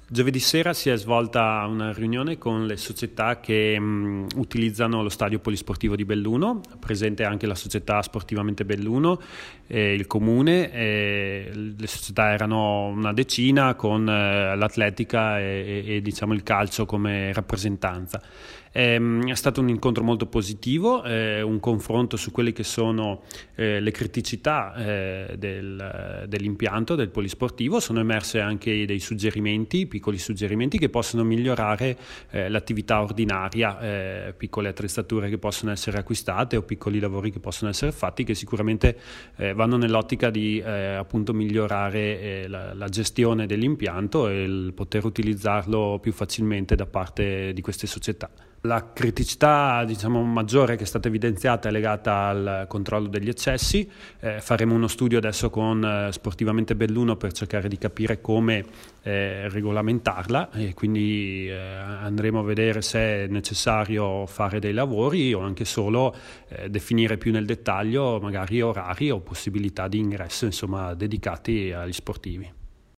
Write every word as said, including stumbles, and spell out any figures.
Giovedì sera si è svolta una riunione con le società che mh, utilizzano lo stadio polisportivo di Belluno, presente anche la società Sportivamente Belluno, e il comune. E le società erano una decina con eh, l'atletica e, e, e diciamo il calcio come rappresentanza. È, è stato un incontro molto positivo, eh, un confronto su quelle che sono eh, le criticità eh, del, dell'impianto del polisportivo. Sono emerse anche dei suggerimenti, piccoli suggerimenti che possono migliorare eh, l'attività ordinaria, eh, piccole attrezzature che possono essere acquistate o piccoli lavori che possono essere fatti, che sicuramente eh, vanno nell'ottica di eh, appunto migliorare eh, la, la gestione dell'impianto e il poter utilizzarlo più facilmente da parte di queste società. La criticità, diciamo, maggiore che è stata evidenziata è legata al controllo degli eccessi. Eh, faremo uno studio adesso con eh, Sportivamente Belluno per cercare di capire come eh, regolamentarla, e quindi eh, andremo a vedere se è necessario fare dei lavori o anche solo eh, definire più nel dettaglio magari orari o possibilità di ingresso, insomma, dedicati agli sportivi.